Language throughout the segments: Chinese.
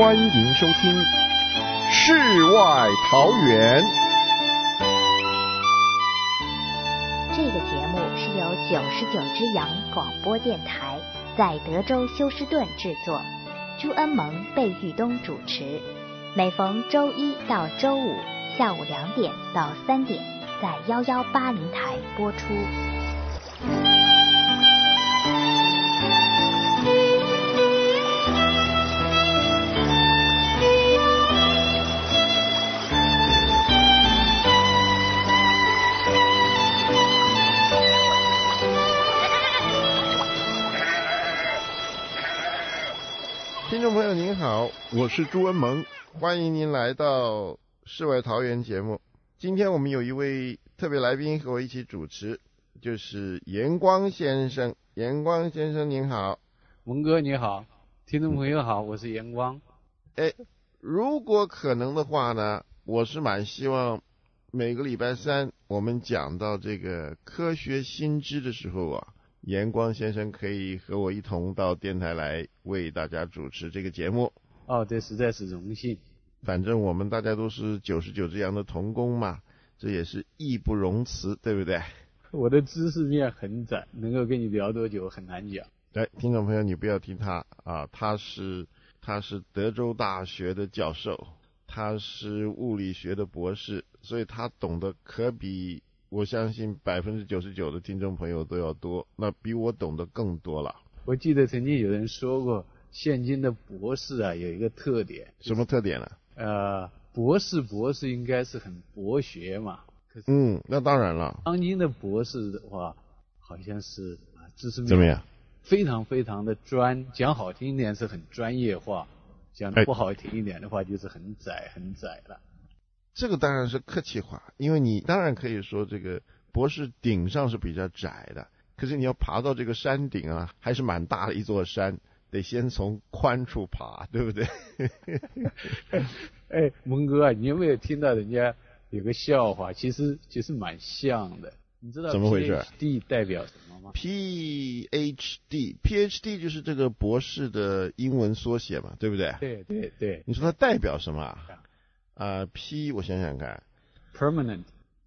欢迎收听《世外桃源》。 这个节目是由99只羊广播电台在德州休斯顿制作，朱恩蒙、贝玉东主持，每逢周一到周五下午2点到3点在1180台播出。 听众朋友您好，我是朱恩蒙，欢迎您来到世外桃源节目。今天我们有一位特别来宾和我一起主持，就是严光先生。严光先生您好。 文哥你好，听众朋友好，我是严光。 如果可能的话呢，我是蛮希望每个礼拜三我们讲到这个科学新知的时候啊，严光先生可以和我一同到电台来为大家主持这个节目。 哦，这实在是荣幸。 反正我们大家都是99只羊的同工嘛，这也是义不容辞，对不对？ 我的知识面很窄，能够跟你聊多久很难讲。 对，听众朋友你不要听他啊，他是德州大学的教授，他是物理学的博士，所以他懂得可比我相信99%的听众朋友都要多，那比我懂得更多了。 我记得曾经有人说过，现今的博士啊有一个特点。 什么特点呢？ 博士应该是很博学嘛。可是那当然了。 当今的博士的话，好像是知识面怎么样？ 非常非常的讲好听一点是很专业化，讲不好听一点的话就是很窄了。 这个当然是客气话，因为你当然可以说这个博士顶上是比较窄的，可是你要爬到这个山顶啊，还是蛮大的一座山，得先从宽处爬，对不对？ 蒙哥啊，你有没有听到人家有个笑话，其实蛮像的。你知道怎么回事 PhD 代表什么吗？ PhD 就是这个博士的英文缩写嘛，对不对？ 对。 你说它代表什么啊？P 我想想看 Permanent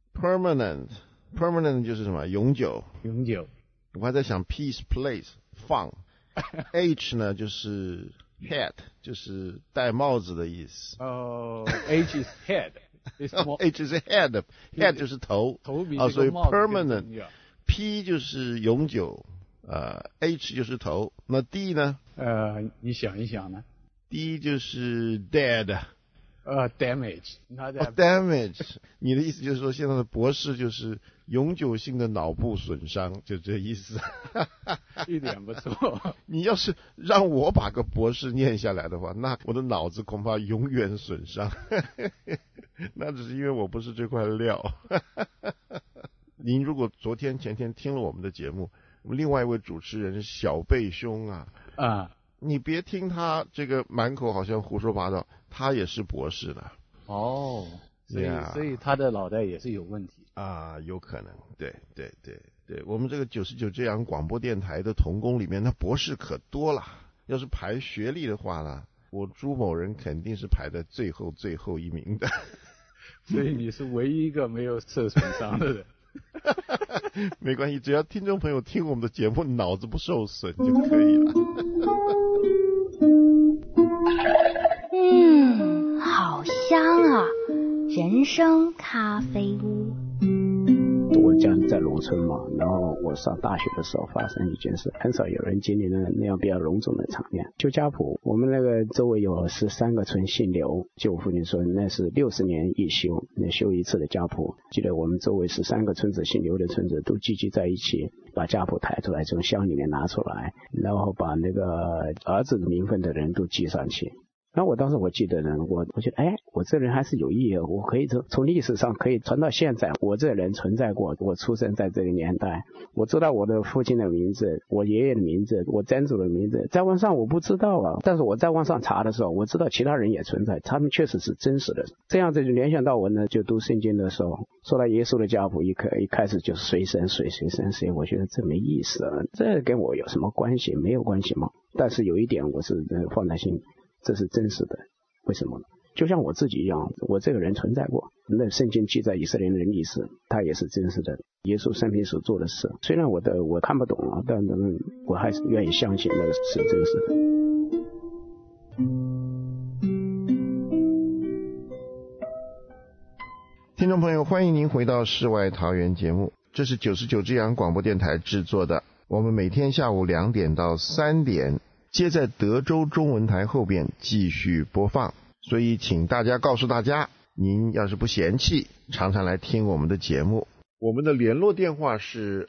就是什么？永久。我还在想 peace place 放H 呢就是 head 就是戴帽子的意思。 H is head H 是 head 就是头比所以 permanent P 就是永久H 就是头。那 D 呢？ 你想一想呢？ D 就是 dead damage damage 你的意思就是说现在的博士就是永久性的脑部损伤，就这意思。 一点不错。 你要是让我把个博士念下来的话，那我的脑子恐怕永远损伤。那只是因为我不是这块料。您如果昨天前天听了我们的节目，我们另外一位主持人小贝兄你别听他这个满口好像胡说八道，他也是博士的。 所以他的脑袋也是有问题有可能。对，我们这个99只羊广播电台的同工里面，那博士可多了。要是排学历的话呢，我朱某人肯定是排在最后一名的。 所以你是唯一一个没有受损伤的人。 没关系，只要听众朋友听我们的节目脑子不受损就可以了。 好香啊，人生咖啡屋。 我家在农村嘛，然后我上大学的时候发生一件事，很少有人经历那样比较隆重的场面。修家谱，我们那个周围有13个村姓刘，就我父亲说那是60年一修，那修一次的家谱。记得我们周围13个村子姓刘的村子都聚集在一起，把家谱抬出来，从箱里面拿出来，然后把那个儿子的名分的人都记上去。那我当时我记得呢，我觉得我这人还是有意义的，我可以从历史上可以传到现在，我这人存在过，我出生在这个年代，我知道我的父亲的名字，我爷爷的名字，我曾祖的名字，在网上我不知道啊，但是我在网上查的时候，我知道其他人也存在，他们确实是真实的。这样子就联想到我呢，就读圣经的时候说到耶稣的家谱，一开始就是谁生谁，我觉得这没意思啊，这跟我有什么关系？没有关系嘛。但是有一点我是放在心， 这是真实的。为什么呢？就像我自己一样，我这个人存在过，那圣经记载以色列人历史，它也是真实的，耶稣生平所做的事。虽然我看不懂啊，但我还是愿意相信那个是真实的。 听众朋友，欢迎您回到世外桃源节目，这是99之阳广播电台制作的，我们每天下午2点到3点接在德州中文台后边继续播放，所以请大家告诉大家，您要是不嫌弃，常常来听我们的节目。我们的联络电话是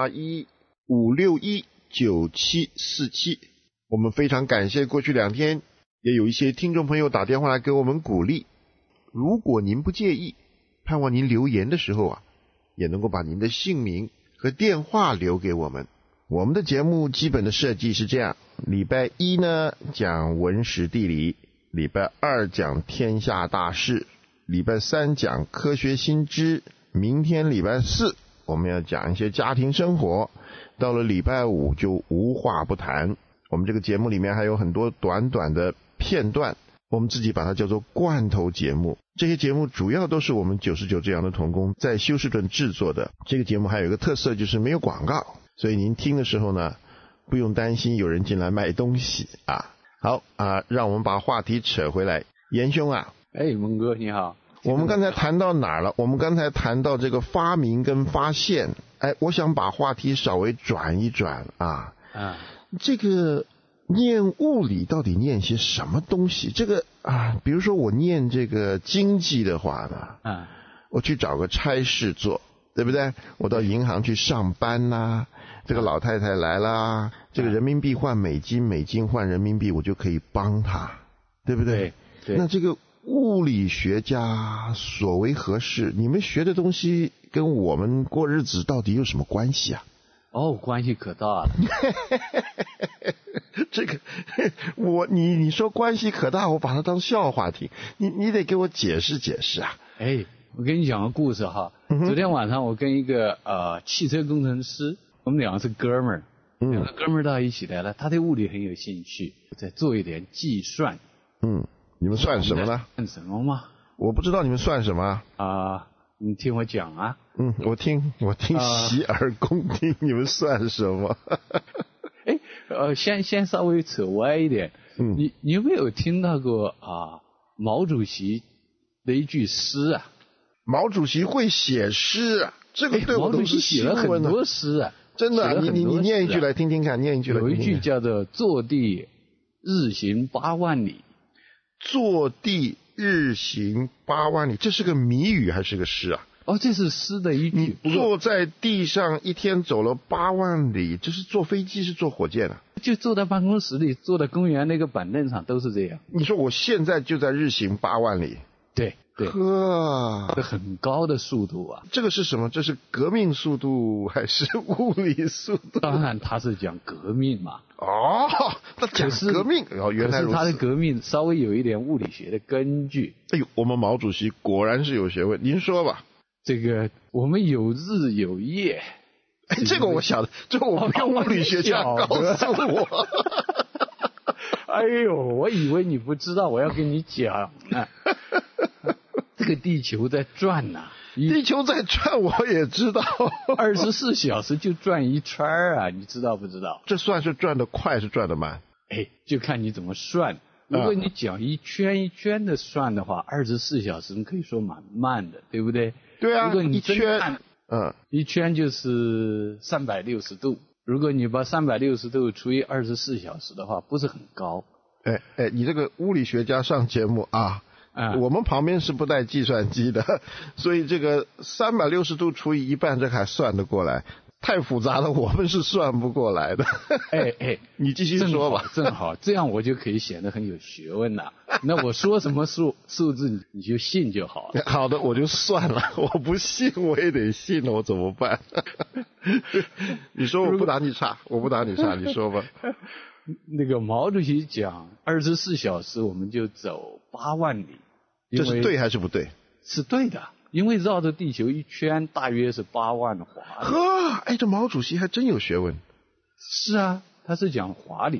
281-561-9747。我们非常感谢过去2天也有一些听众朋友打电话来给我们鼓励，如果您不介意，盼望您留言的时候也能够把您的姓名和电话留给我们。我们的节目基本的设计是这样，礼拜一呢讲文史地理，礼拜二讲天下大事，礼拜三讲科学新知，明天礼拜四我们要讲一些家庭生活，到了礼拜五就无话不谈。我们这个节目里面还有很多短短的片段，我们自己把它叫做罐头节目。这些节目主要都是我们99之阳的同工在休斯顿制作的。这个节目还有一个特色，就是没有广告，所以您听的时候呢，不用担心有人进来卖东西啊。好啊，让我们把话题扯回来。严兄啊， 蒙哥你好。 我们刚才谈到哪儿了？我们刚才谈到这个发明跟发现。我想把话题稍微转一转啊。这个念物理到底念些什么东西？这个比如说我念这个经济的话呢，我去找个差事做，对不对？我到银行去上班啦，这个老太太来啦，这个人民币换美金，美金换人民币，我就可以帮她，对不对？ 对。 那这个物理学家所为何事？你们学的东西跟我们过日子到底有什么关系啊？ 关系可大了。 这个你说关系可大，我把它当笑话听，你得给我解释解释啊。 我跟你讲个故事哈。昨天晚上我跟一个汽车工程师，我们两个是哥们儿，两个哥们儿到一起来了，他对物理很有兴趣，在做一点计算。 你们算什么呢？ 算什么吗？ 我不知道你们算什么你听我讲啊。 我听洗耳恭听，你们算什么？ 先稍微扯歪一点。你有没有听到过毛主席的一句诗啊？ 毛主席会写诗啊？这个对我都是新闻。 毛主席写了很多诗啊。 真的你念一句来听听看，念一句来听听看。 有一句叫做坐地日行8万里。 坐地日行8万里，这是个谜语还是个诗啊？ 这是诗的一句。 你坐在地上一天走了8万里，这是坐飞机是坐火箭啊？ 就坐在办公室里，坐在公园那个板凳上，都是这样。你说我现在就在日行8万里？ 对。这很高的速度啊！ 这个是什么？这是革命速度还是物理速度？ 当然他是讲革命嘛。 他讲革命原来如此。可是他的革命稍微有一点物理学的根据。 我们毛主席果然是有学问，您说吧。这个我们有日有夜。 这个我晓得，这个我不用物理学家告诉我。 我以为你不知道，我要跟你讲。这个地球在转呐。 地球在转我也知道。 24小时就转一圈啊，你知道不知道？ 这算是转得快是转得慢？ 就看你怎么算。如果你讲一圈一圈的算的话，24小时你可以说蛮慢的，对不对？ 对啊。 如果你真看一圈就是360度，如果你把360度除以24小时的话，不是很高。 你这个物理学家上节目我们旁边是不带计算机的，所以这个360度除以1半，这还算得过来。太复杂了，我们是算不过来的。你继续说吧。 正好这样我就可以显得很有学问了。那我说什么数字你就信就好了。 好的，我就算了，我不信我也得信了，我怎么办？你说我不打你岔，你说吧。 那个毛主席讲24小时我们就走8万里。 这是对还是不对？ 是对的。因为绕着地球一圈大约是8万华里。 这毛主席还真有学问。 是啊，他是讲华里。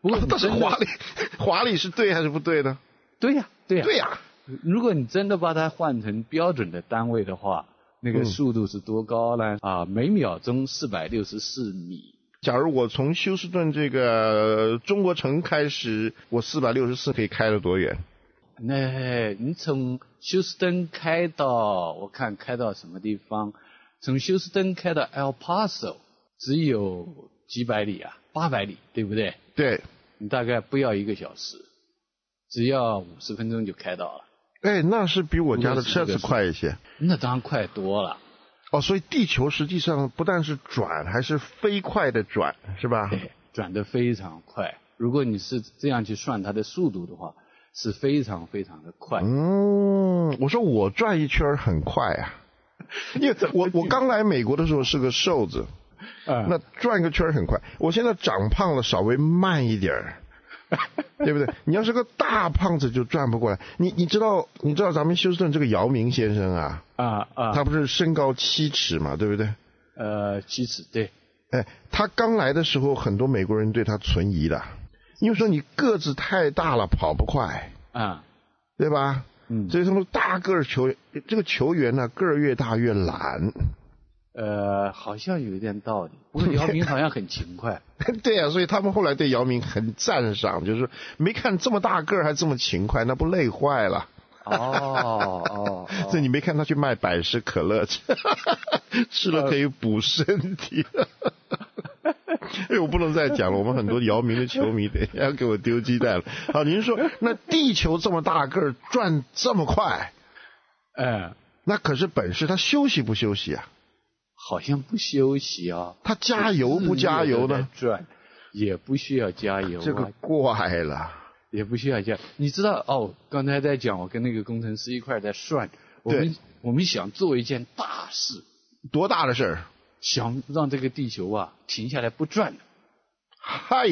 不过但是华丽是对还是不对呢？ 对呀。 对呀。 如果你真的把它换成标准的单位的话，那个速度是多高呢？每秒钟464米。 假如我从休斯顿这个中国城开始，我464可以开了多远？ 那你从休斯顿开到，我看开到什么地方？从休斯顿开到 El Paso 只有几百里啊，800里，对不对？ 对。 你大概不要1个小时，只要50分钟就开到了。 哎，那是比我家的车子快一些。 那当然快多了。 所以地球实际上不但是转，还是飞快的转，是吧？ 对，转得非常快。如果你是这样去算它的速度的话，是非常非常的快。 我说我转一圈很快啊，因为我刚来美国的时候是个瘦子，那转个圈很快。我现在长胖了，稍微慢一点儿。对不对？你要是个大胖子就转不过来。你知道咱们休斯顿这个姚明先生啊，他不是身高7尺嘛，对不对 ？7尺，对。 他刚来的时候，很多美国人对他存疑的，因为说你个子太大了，跑不快对吧？所以他们大个儿这个球员呢，个儿越大越懒。 好像有一点道理。不过姚明好像很勤快。 对啊，所以他们后来对姚明很赞赏，就是没看这么大个儿还这么勤快，那不累坏了。所以你没看他去卖百事可乐吃了可以补身体。我不能再讲了，我们很多姚明的球迷等一下给我丢鸡蛋了。好，您说那地球这么大个儿转这么快，那可是本事，他休息不休息啊？ 好像不休息啊。 他加油不加油呢？ 转也不需要加油这个怪了。 也不需要加。你知道刚才在讲，我跟那个工程师一块在算，我们想做一件大事。 多大的事儿？ 想让这个地球停下来不转。 嗨，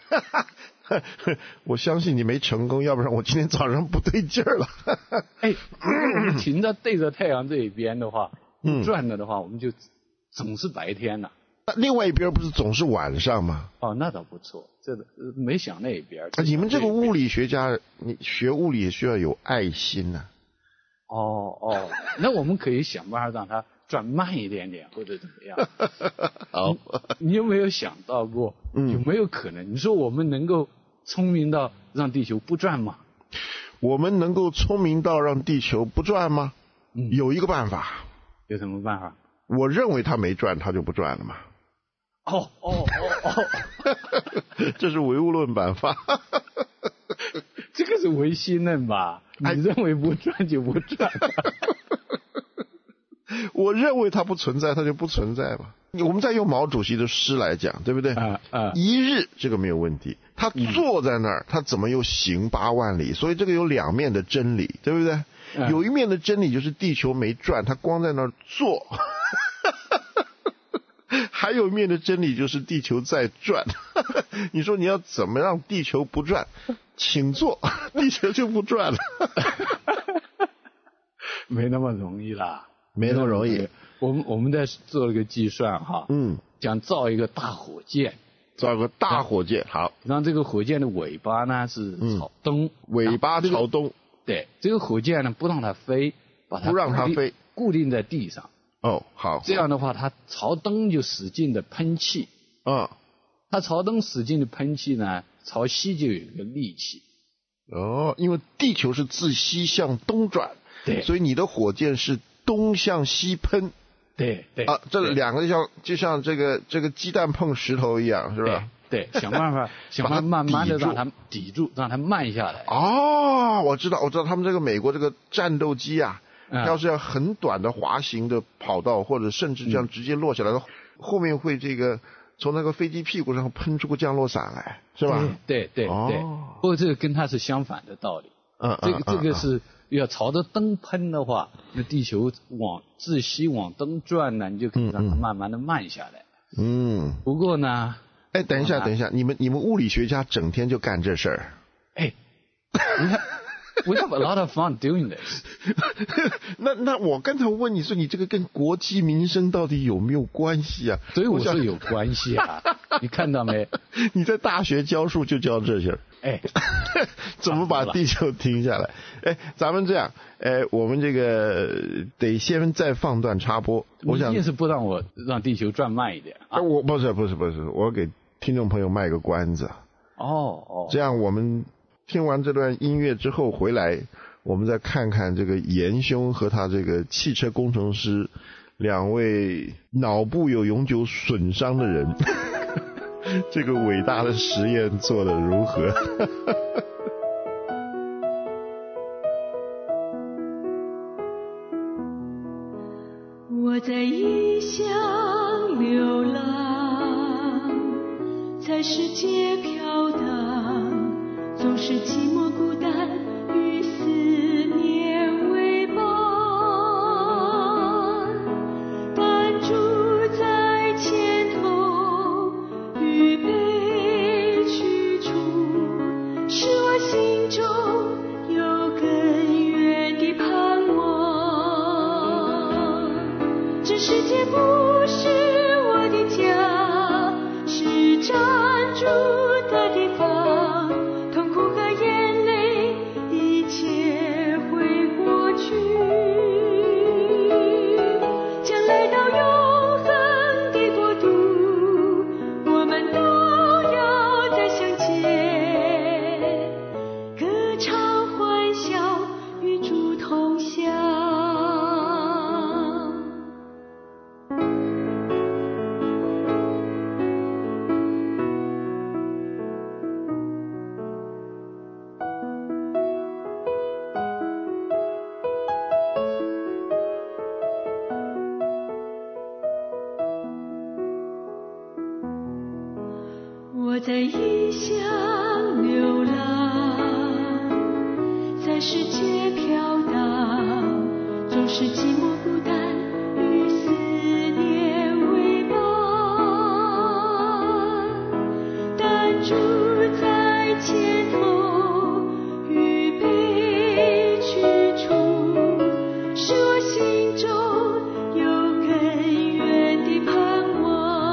我相信你没成功，要不然我今天早上不对劲儿了。 如果我们停在对着太阳这一边的话，不转了的话，我们就总是白天了。 另外一边不是总是晚上吗？ 那倒不错，这个没想那一边。 你们这个物理学家，你学物理也需要有爱心啊。 那我们可以想办法让它转慢一点点，或者怎么样。好，你有没有想到过，有没有可能？你说我们能够聪明到让地球不转吗？ 我们能够聪明到让地球不转吗？有一个办法。 有什么办法？ 我认为它没转，它就不转了嘛。这是唯物论办法。 这个是唯心论吧？你认为不转就不转。 我认为它不存在，它就不存在嘛。我们再用毛主席的诗来讲，对不对？一日这个没有问题，他坐在那儿，他怎么又行8万里？所以这个有两面的真理，对不对？有一面的真理就是地球没转，他光在那儿坐。还有一面的真理就是地球在转。你说你要怎么让地球不转？请坐，地球就不转了。 没那么容易啦， 没那么容易。 我们在做了个计算哈，想造一个大火箭， 好， 让这个火箭的尾巴呢是朝东， 尾巴朝东。 对，这个火箭呢不让它飞， 不让它飞， 固定在地上。 好。 这样的话，它朝东就使劲的喷气。它朝东使劲的喷气呢，朝西就有一个力气。 因为地球是自西向东转， 对， 所以你的火箭是东向西喷。 对。 这两个就像这个鸡蛋碰石头一样，是吧？ 对，想办法慢慢的让它抵住，让它慢下来。 我知道他们这个美国这个战斗机啊，要是要很短的滑行的跑道，或者甚至这样直接落下来的，后面会这个从那个飞机屁股上喷出个降落伞来，是吧？ 对。不过这个跟它是相反的道理。这个是要朝着东喷的话，那地球自西往东转呢，你就可以让它慢慢的慢下来。不过呢， 等一下，你们物理学家整天就干这事儿。 你看， We have a lot of fun doing this. 那我刚才问你说，你这个跟国计民生到底有没有关系啊？ 所以我说有关系啊，你看到没？ 你在大学教书就教这些，怎么把地球停下来？咱们这样，我们这个得先再放段插播。我想一定是不让地球转慢一点啊！ 我不是，我给听众朋友卖个关子。这样我们听完这段音乐之后回来，我们再看看这个严兄和他这个汽车工程师两位脑部有永久损伤的人这个伟大的实验做得如何我在异乡流浪，在世界飘荡，总是寂寞孤单与思念为伴，但主在前头预备去处，使我心中有更远的盼望。这世界不是我的家，是暂住的地方，痛苦和眼泪一切会过去，将来到永恒的国度，我们都要再相见，歌唱欢笑与主同享。我在异乡流浪，在世界飘荡，总是寂寞孤单与思念为伴，但主在前头预备去处，使我心中有更远的盼望。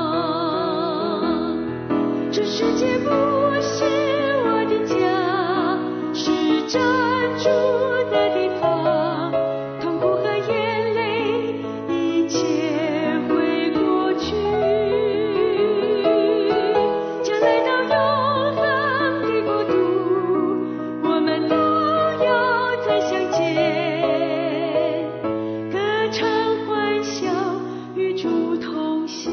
这世界不是我的家，是暂住的地方，痛苦和眼泪一切会过去，将来到永恒的国度，我们都要再相见，歌唱欢笑与主同享。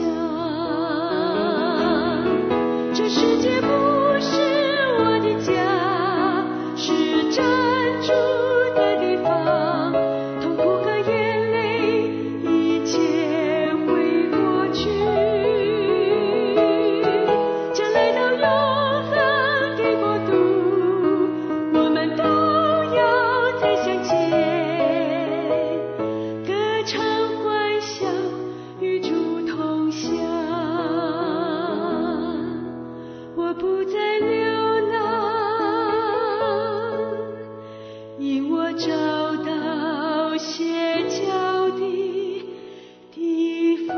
这世界不是我的家，是暂住的地方，痛苦和眼泪一切会过去，将来到永恒的国度，我们都要再相见，歌唱欢笑与主同享。我不再流浪，因我找到歇脚的地方。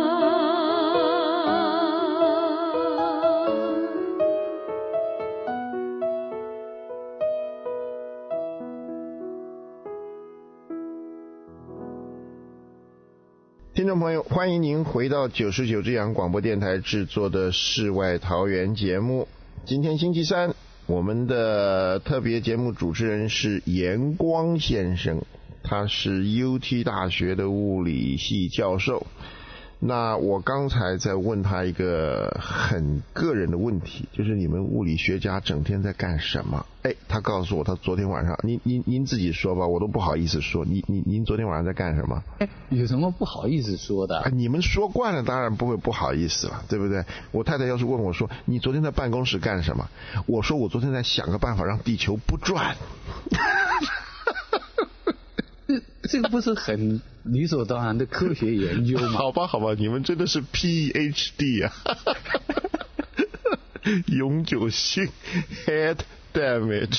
听众朋友，欢迎您回到99之阳广播电台制作的世外桃源节目。今天星期三，我们的特别节目主持人是严光先生，他是 UT 大学的物理系教授。那我刚才在问他一个很个人的问题，就是你们物理学家整天在干什么？他告诉我他昨天晚上，您自己说吧，我都不好意思说，您昨天晚上在干什么？ 有什么不好意思说的？ 你们说惯了，当然不会不好意思了，对不对？我太太要是问我说你昨天在办公室干什么，我说我昨天在想个办法让地球不转。 这个不是很理所当然的科学研究吗？ 好吧，你们真的是 PhD 啊，永久性 head damage。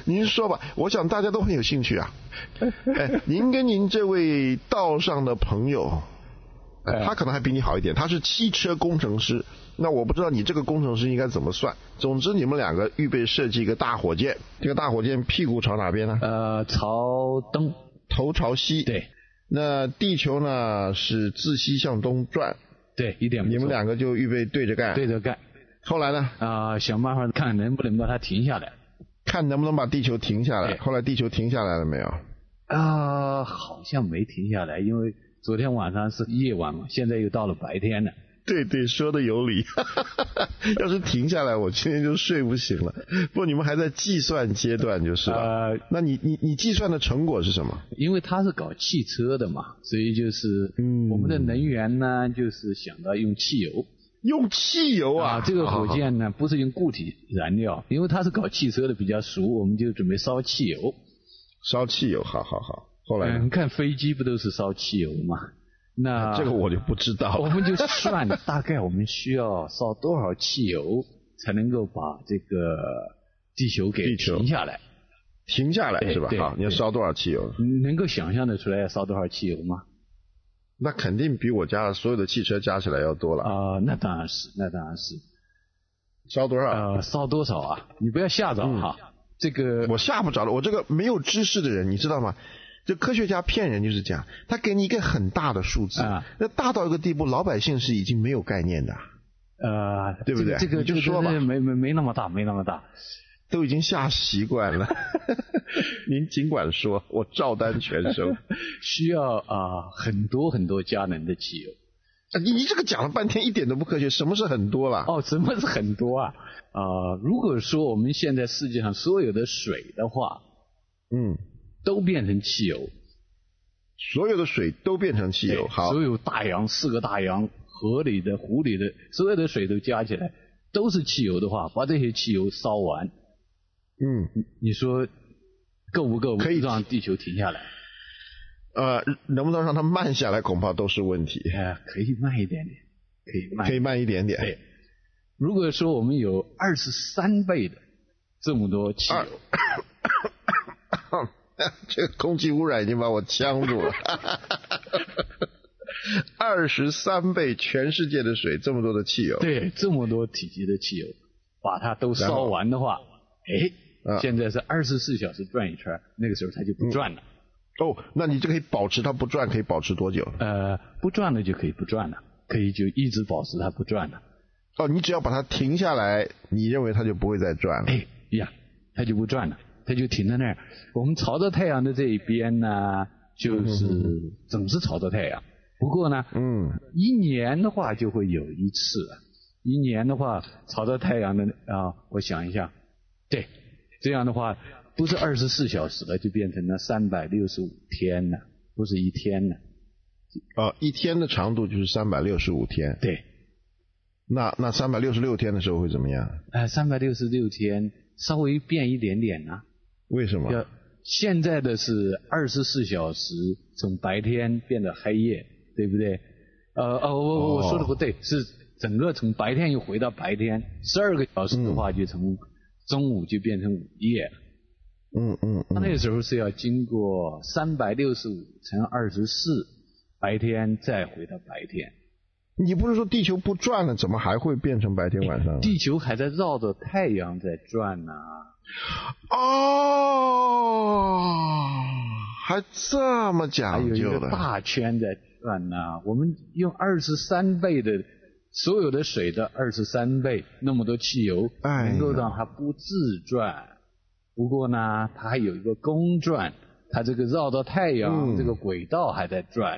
您说吧，我想大家都很有兴趣啊。您跟您这位道上的朋友，他可能还比你好一点，他是汽车工程师。那我不知道你这个工程师应该怎么算。总之你们两个预备设计一个大火箭，这个大火箭屁股朝哪边呢？ 朝东， 头朝西。 对。 那地球呢是自西向东转。 对，一点不错。 你们两个就预备对着干。 对着干。 后来呢？ 想办法看能不能把它停下来。 看能不能把地球停下来。后来地球停下来了没有？ 好像没停下来，因为昨天晚上是夜晚嘛，现在又到了白天了。 对对，说的有理。要是停下来，我今天就睡不醒了。不过你们还在计算阶段就是了。那你计算的成果是什么？ 因为他是搞汽车的嘛，所以就是我们的能源呢，就是想到用汽油。 用汽油啊？ 这个火箭呢不是用固体燃料，因为他是搞汽车的比较熟，我们就准备烧汽油。 烧汽油，好。后来你看飞机不都是烧汽油吗？那这个我就不知道了。 我们就算大概我们需要烧多少汽油才能够把这个地球给停下来。 停下来是吧？好，你要烧多少汽油？ 能够想象得出来要烧多少汽油吗？ 那肯定比我家所有的汽车加起来要多了。 那当然是。 烧多少？ 烧多少啊？你不要吓着哈。这个我吓不着了，我这个没有知识的人，你知道吗？这科学家骗人就是这样，他给你一个很大的数字，那大到一个地步，老百姓是已经没有概念的，对不对？ 这个就说吧， 没那么大， 都已经吓习惯了。您尽管说，我照单全收。 需要很多很多加仑的汽油。 你这个讲了半天一点都不科学，什么是很多啦？ 什么是很多啊？如果说我们现在世界上所有的水的话，都变成汽油， 所有的水都变成汽油。好， 所有大洋4个大洋河里的湖里的所有的水都加起来都是汽油的话，把这些汽油烧完，你说够不够让地球停下来？ 能不能让它慢下来，恐怕都是问题。 可以慢一点点， 可以慢一点点。 对，如果说我们有23倍的这么多汽油。 这个空气污染已经把我呛住了。23倍全世界的水，这么多的汽油。 对，这么多体积的汽油，把它都烧完的话，现在是24小时转一圈，那个时候它就不转了。 那你这可以保持它不转，可以保持多久？ 不转了就可以不转了，可以就一直保持它不转了。 你只要把它停下来，你认为它就不会再转了？ 它就不转了。它就停在那儿。我们朝着太阳的这一边呢，就是总是朝着太阳。不过呢，一年的话就会有一次。一年的话，朝着太阳的我想一下，对，这样的话不是24小时了，就变成了365天了，不是一天了。 一天的长度就是365天。 对。 那366天的时候会怎么样 ？366天稍微变一点点呢。 为什么？ 现在的是24小时从白天变得黑夜，对不对？我说的不对，是整个从白天又回到白天，12个小时的话就从中午就变成午夜了。那个时候是要经过365乘24，白天再回到白天。 你不是说地球不转了，怎么还会变成白天晚上？ 地球还在绕着太阳在转呢。 还这么讲究的？ 还有一个大圈在转呢。我们用23倍的所有的水的23倍，那么多汽油，能够让它不自转。不过呢，它还有一个公转，它这个绕到太阳这个轨道还在转。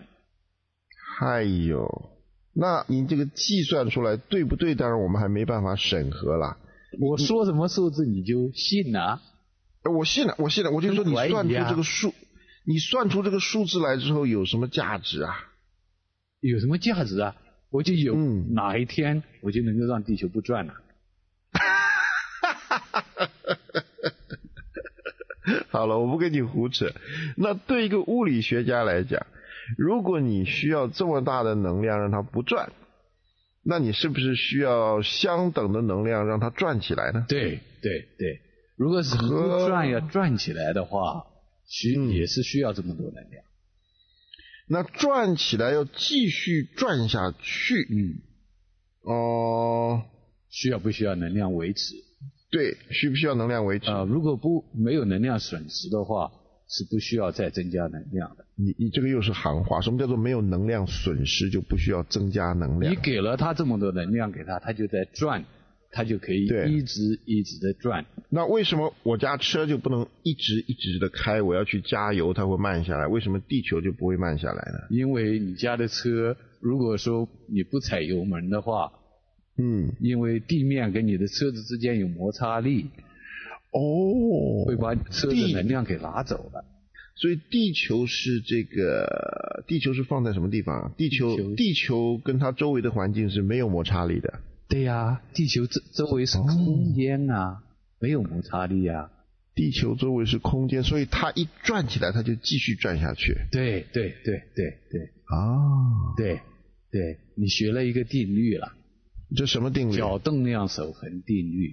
那你这个计算出来对不对？当然我们还没办法审核啦。 我说什么数字你就信啊？ 我信了。我就说你算出这个数，你算出这个数字来之后有什么价值啊？ 有什么价值啊？我就有哪一天我就能够让地球不转了。 好了，我不跟你胡扯。那对一个物理学家来讲，如果你需要这么大的能量让它不转，那你是不是需要相等的能量让它转起来呢？ 对。 如果是不转要转起来的话，也是需要这么多能量。 那转起来要继续转下去， 需要不需要能量维持？ 对，需不需要能量维持？ 如果没有能量损失的话，是不需要再增加能量的。 你这个又是行话，什么叫做没有能量损失就不需要增加能量？ 你给了它这么多能量给它，它就在转，它就可以一直的转。 那为什么我家车就不能一直的开？我要去加油它会慢下来，为什么地球就不会慢下来呢？ 因为你家的车如果说你不踩油门的话，因为地面跟你的车子之间有摩擦力，会把车的能量给拿走了。 所以地球是放在什么地方？地球跟它周围的环境是没有摩擦力的。 对呀，地球周围是空间啊，没有摩擦力啊。 地球周围是空间，所以它一转起来，它就继续转下去。 对。对，你学了一个定律了。 这什么定律？ 角动量守恒定律。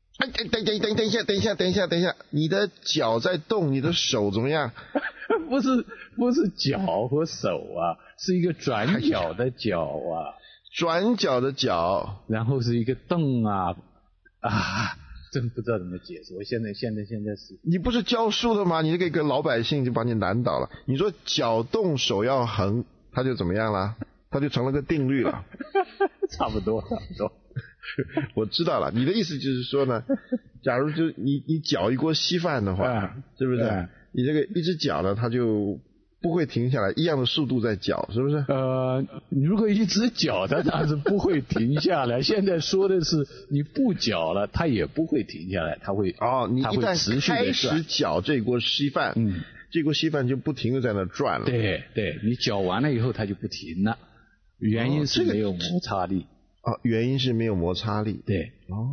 等一下，你的脚在动，你的手怎么样？ 不是脚和手啊，是一个转角的角啊。 转角的角， 然后是一个动啊，真不知道怎么解释。我现在是， 你不是教书的吗？你这个老百姓就把你难倒了。你说脚动手要横，它就怎么样了？它就成了个定律了。 差不多。 我知道了，你的意思就是说呢，假如就你搅一锅稀饭的话，是不是？你这个一只搅呢，它就不会停下来，一样的速度在搅，是不是？ 你如果一直搅它，它是不会停下来。现在说的是你不搅了，它也不会停下来，它会你一旦开始搅这锅稀饭，这锅稀饭就不停的在那转了。 对，你搅完了以后它就不停了，原因是没有摩擦力。 原因是没有摩擦力。 对。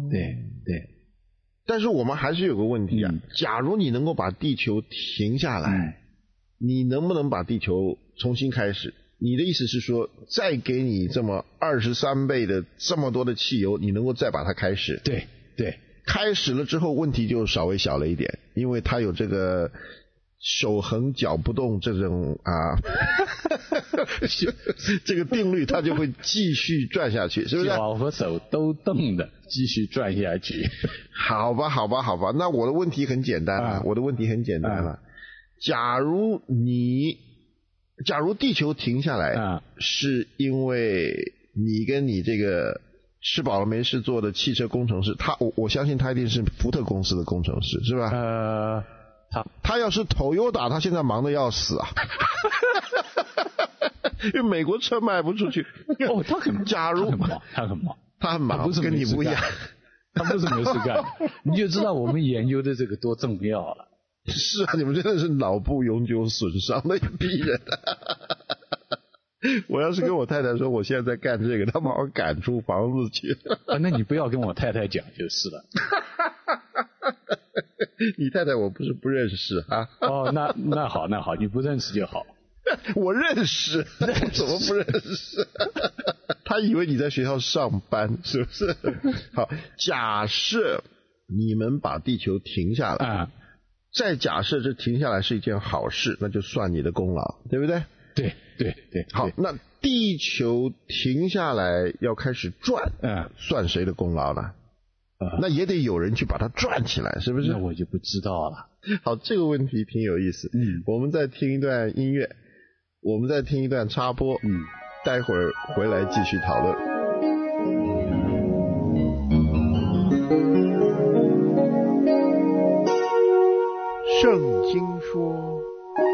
但是我们还是有个问题啊，假如你能够把地球停下来，你能不能把地球重新开始？你的意思是说，再给你这么23倍的这么多的汽油，你能够再把它开始？ 对。 开始了之后，问题就稍微小了一点，因为它有这个手横脚不动这种这个定律，它就会继续转下去，是不是？ 脚和手都动的，继续转下去。 好吧，那我的问题很简单了，假如地球停下来，是因为你跟你这个吃饱了没事做的汽车工程师，我相信他一定是福特公司的工程师，是吧？他要是Toyota，他现在忙得要死啊！因为美国车卖不出去。 他很忙。他很忙， 跟你不一样。 他不是没事干，你就知道我们研究的这个多重要了。 是啊，你们真的是脑部永久损伤的一批人。我要是跟我太太说我现在在干这个，她把我赶出房子去。 那你不要跟我太太讲就是了。 你太太我不是不认识啊。 那好，你不认识就好。 我认识，我怎么不认识？他以为你在学校上班，是不是？好，假设你们把地球停下来，再假设这停下来是一件好事，那就算你的功劳，对不对？ 对。 好，那地球停下来要开始转，算谁的功劳呢？那也得有人去把它转起来，是不是？ 那我就不知道了。 好，这个问题挺有意思。我们再听一段音乐，我们再听一段插播，待会儿回来继续讨论。圣经说：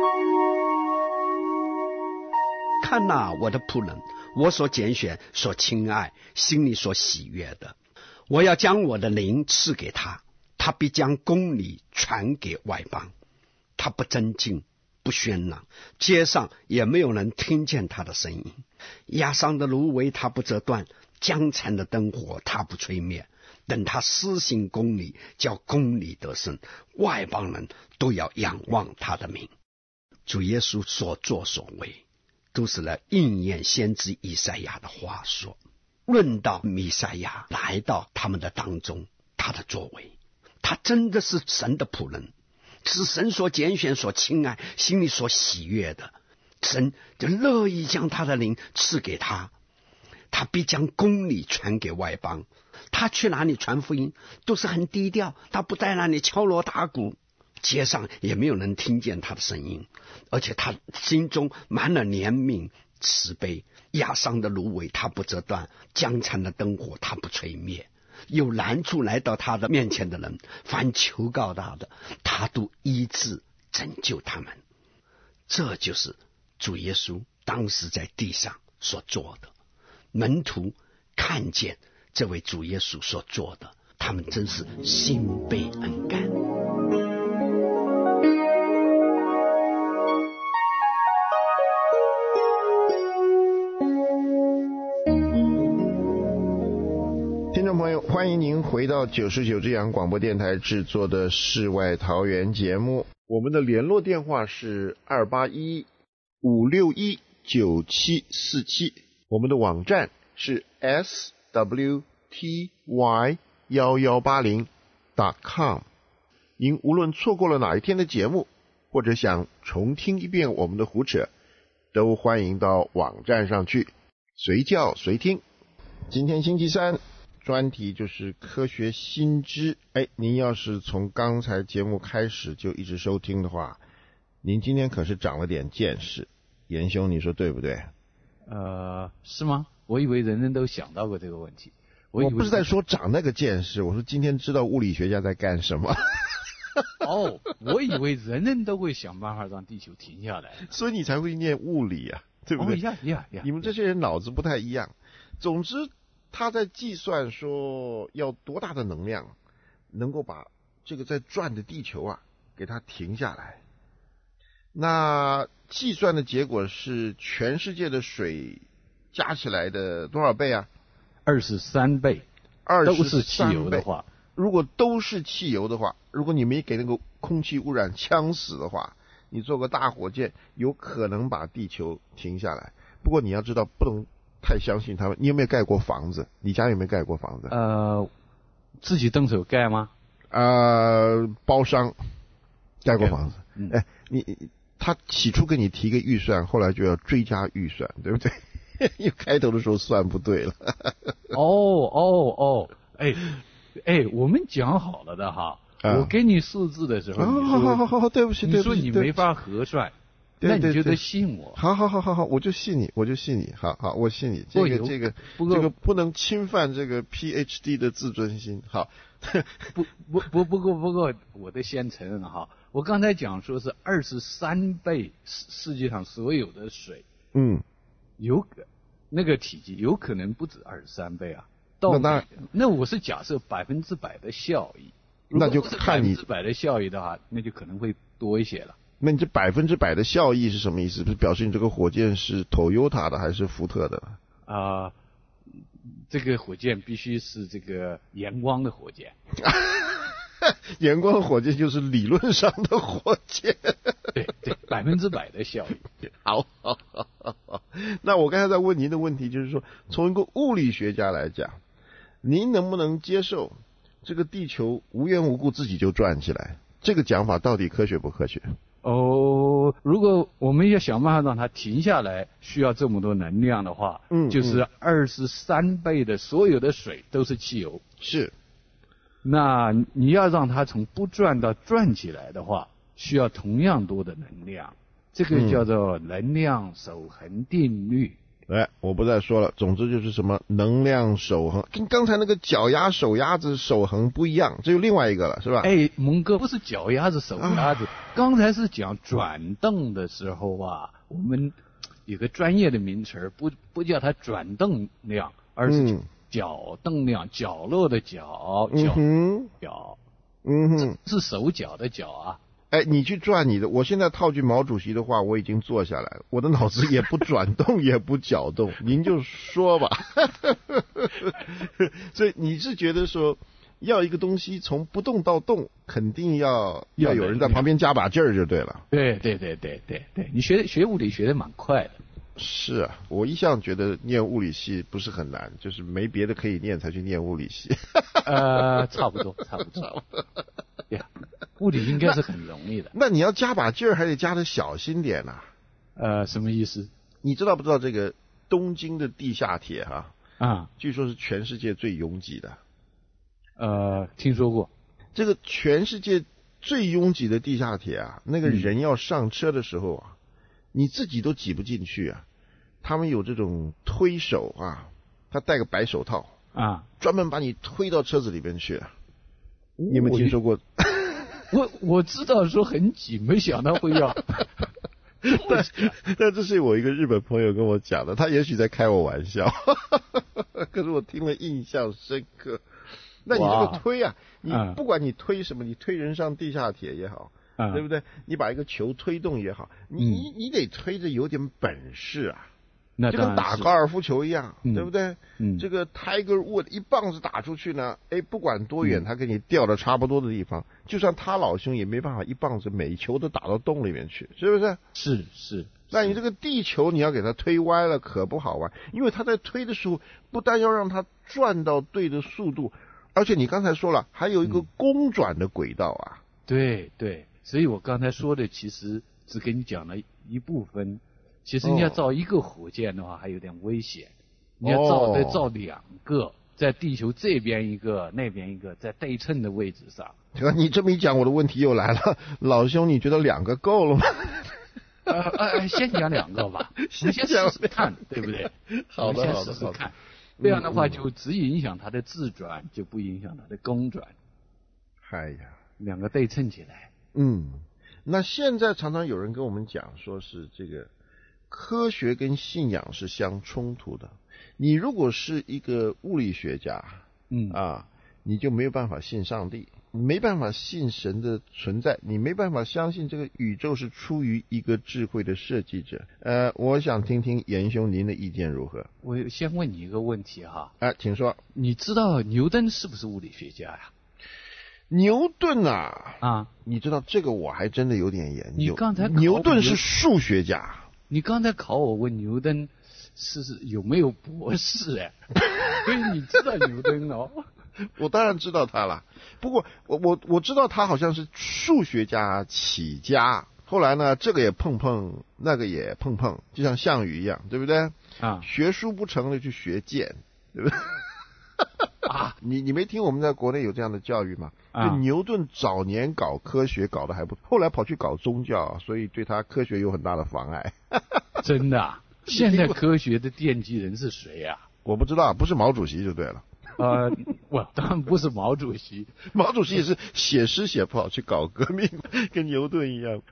看哪，我的仆人，我所拣选、所亲爱、心里所喜悦的，我要将我的灵赐给他，他必将公理传给外邦。他不争竞，不喧嚷，街上也没有人听见他的声音。压伤的芦苇他不折断，将残的灯火他不吹灭。等他施行公理，叫公理得胜，外邦人都要仰望他的名。主耶稣所作所为，都是来应验先知以赛亚的话说，论到弥赛亚来到他们的当中，他的作为， 他真的是神的仆人，是神所拣选、所亲爱、心里所喜悦的。神就乐意将他的灵赐给他，他必将公理传给外邦。他去哪里传福音都是很低调，他不在那里敲锣打鼓，街上也没有人听见他的声音，而且他心中满了怜悯慈悲。压伤的芦苇他不折断，将残的灯火他不吹灭。有难处来到他的面前的人，凡求告他的，他都医治拯救他们。这就是主耶稣当时在地上所做的。门徒看见这位主耶稣所做的，他们真是心被恩感。 听众朋友，欢迎您回到99之阳广播电台制作的世外桃源节目。我们的联络电话是281-561-9747，我们的网站是 swty1180.com。 您无论错过了哪一天的节目，或者想重听一遍我们的胡扯，都欢迎到网站上去随叫随听。今天星期三，专题就是科学新知。您要是从刚才节目开始就一直收听的话，您今天可是长了点见识。严兄，你说对不对？ 是吗？我以为人人都想到过这个问题。 我不是在说长那个见识，我说今天知道物理学家在干什么。 哦，我以为人人都会想办法让地球停下来， 所以你才会念物理啊，对不对？你们这些人脑子不太一样。总之他在计算说要多大的能量能够把这个在转的地球啊给它停下来。那计算的结果是全世界的水加起来的多少倍啊 ？23倍。都是汽油的话， 如果都是汽油的话，如果你没给那个空气污染呛死的话，你做个大火箭有可能把地球停下来。不过你要知道，不能太相信他们。你有没有盖过房子？你家有没有盖过房子？ 自己动手盖吗？ 包商盖过房子。他起初跟你提个预算，后来就要追加预算，对不对？因为开头的时候算不对了。 我们讲好了的哈。我给你数字的时候， 好，对不起， 你说你没法核算。那你就得信我。 好，我就信你，好，我信你。这个不能侵犯这个 PhD 的自尊心。好， 不过，我得先承认哈，我刚才讲说是23倍世界上所有的水，那个体积有可能不止23倍啊。那我是假设100%的效益， 那就看你 100%的效益的话，那就可能会多一些了。 那你这100%的效益是什么意思？是表示你这个火箭是 Toyota 的还是福特的？ 这个火箭必须是这个阳光的火箭。 阳光火箭就是理论上的火箭。 对，100%的效益。 好。那我刚才在问您的问题就是说，从一个物理学家来讲，您能不能接受这个地球无缘无故自己就转起来？这个讲法到底科学不科学？ 如果我们要想办法让它停下来，需要这么多能量的话，就是23倍的所有的水都是汽油。 是。 那你要让它从不转到转起来的话，需要同样多的能量。这个叫做能量守恒定律。 我不再说了，总之就是什么能量守恒，跟刚才那个脚丫手鸭子守恒不一样，这有另外一个了，是吧？ 蒙哥，不是脚丫子手鸭子，刚才是讲转动的时候啊，我们有个专业的名词，不叫它转动量，而是角动量，角落的角，是手脚的脚啊。 你去转你的，我现在套句毛主席的话，我已经坐下来了，我的脑子也不转动也不搅动，您就说吧。所以你是觉得说，要一个东西从不动到动，肯定要有人在旁边加把劲儿就对了。 对，你学物理学的蛮快的。 是啊，我一向觉得念物理系不是很难，就是没别的可以念才去念物理系。 差不多。呀，物理应该是很容易的。 那你要加把劲儿，还得加得小心点呐。 什么意思？ 你知道不知道这个东京的地下铁哈？ 啊， 据说是全世界最拥挤的。 听说过。 这个全世界最拥挤的地下铁啊，那个人要上车的时候啊，你自己都挤不进去啊。他们有这种推手啊，他戴个白手套啊， 专门把你推到车子里边去。你有没有听说过？ 我知道说很挤，没想到会要。 但这是我一个日本朋友跟我讲的，他也许在开我玩笑，可是我听了印象深刻。那你这个推啊，你不管你推什么，你推人上地下铁也好，对不对？你把一个球推动也好，你得推着有点本事啊。 那就跟打高尔夫球一样，对不对？这个 Tiger Wood 一棒子打出去呢，不管多远，他给你掉到差不多的地方，就算他老兄也没办法一棒子每球都打到洞里面去，是不是？ 是。 那你这个地球你要给它推歪了，可不好玩，因为它在推的时候，不但要让它转到对的速度，而且你刚才说了，还有一个公转的轨道啊。 对，所以我刚才说的其实只给你讲了一部分。其实你要造一个火箭的话还有点危险，你要再造两个，在地球这边一个那边一个，在对称的位置上。 你这么一讲，我的问题又来了，老兄，你觉得2个够了吗？ 先讲2个吧，我们先试试看，对不对？ 好的， 先试试看，这样的话就只影响它的自转，就不影响它的公转。 哎呀 ，2个对称起来。 那现在常常有人跟我们讲，说是这个科学跟信仰是相冲突的。你如果是一个物理学家，你就没有办法信上帝，你没办法信神的存在，你没办法相信这个宇宙是出于一个智慧的设计者。我想听听严兄您的意见如何？ 我先问你一个问题哈。 请说。 你知道牛顿是不是物理学家呀？ 牛顿啊，你知道这个我还真的有点研究。 你刚才牛顿是数学家。 你刚才考我问牛顿是有没有博士所以你知道牛顿哦。 我当然知道他了，不过我知道他好像是数学家起家，后来呢这个也碰碰，那个也碰碰，就像项羽一样，对不对？学书不成了去学剑，对不对？你没听我们在国内有这样的教育吗？就牛顿早年搞科学搞得还不错，后来跑去搞宗教，所以对他科学有很大的妨碍。 真的啊？现在科学的奠基人是谁啊？ 我不知道，不是毛主席就对了。 我当然不是毛主席， 毛主席也是写诗写不好去搞革命，跟牛顿一样。